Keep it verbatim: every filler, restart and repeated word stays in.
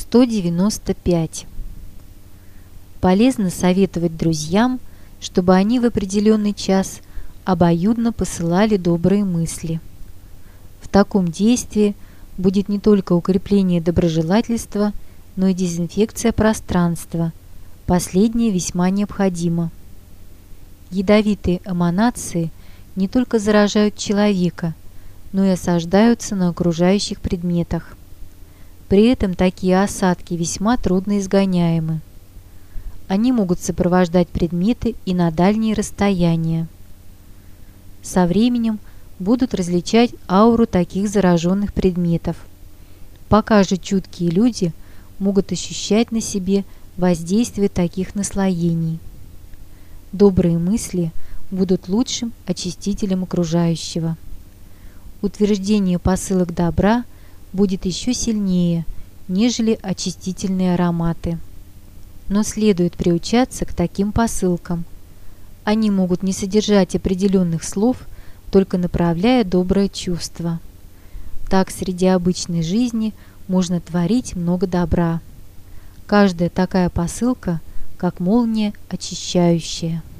сто девяносто пять. Полезно советовать друзьям, чтобы они в определенный час обоюдно посылали добрые мысли. В таком действии будет не только укрепление доброжелательства, но и дезинфекция пространства. Последнее весьма необходимо. Ядовитые эманации не только заражают человека, но и осаждаются на окружающих предметах. При этом такие осадки весьма трудно изгоняемы. Они могут сопровождать предметы и на дальние расстояния. Со временем будут различать ауру таких зараженных предметов. Пока же чуткие люди могут ощущать на себе воздействие таких наслоений. Добрые мысли будут лучшим очистителем окружающего. Утверждение посылок добра будет еще сильнее, нежели очистительные ароматы. Но следует приучаться к таким посылкам. Они могут не содержать определенных слов, только направляя доброе чувство. Так среди обычной жизни можно творить много добра. Каждая такая посылка, как молния очищающая.